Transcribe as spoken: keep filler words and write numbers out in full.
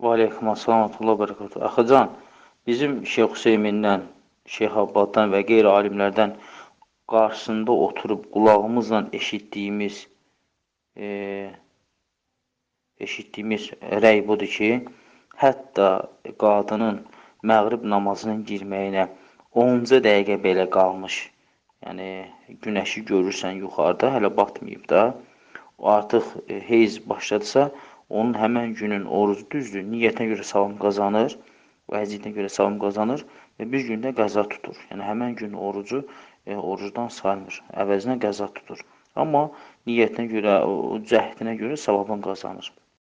Və aleykum assalam və rahmetullah bərəkatuhu. Axıcan, bizim Şeyx Hüseymindən, Şeyx Abbaddan və qeyri-alimlərdən qarşısında oturub qulağımızla eşitdiyimiz e, eşitdiyimiz rəy budur ki, hətta qadının məğrib namazının girməyinə onca dəqiqə belə qalmış. Yəni, günəşi görürsən yuxarıda, hələ batmayıb da. O artıq e, heyz başladısa, onun həmən günün orucu düzdür. Niyyətinə görə savab qazanır, vəziyyətinə görə savab qazanır və bir gündə qəza tutur. Yəni, həmən gün orucu e, orucdan saymır, əvəzinə qəza tutur. Amma niyyətinə görə, o cəhdinə görə savabını qazanır.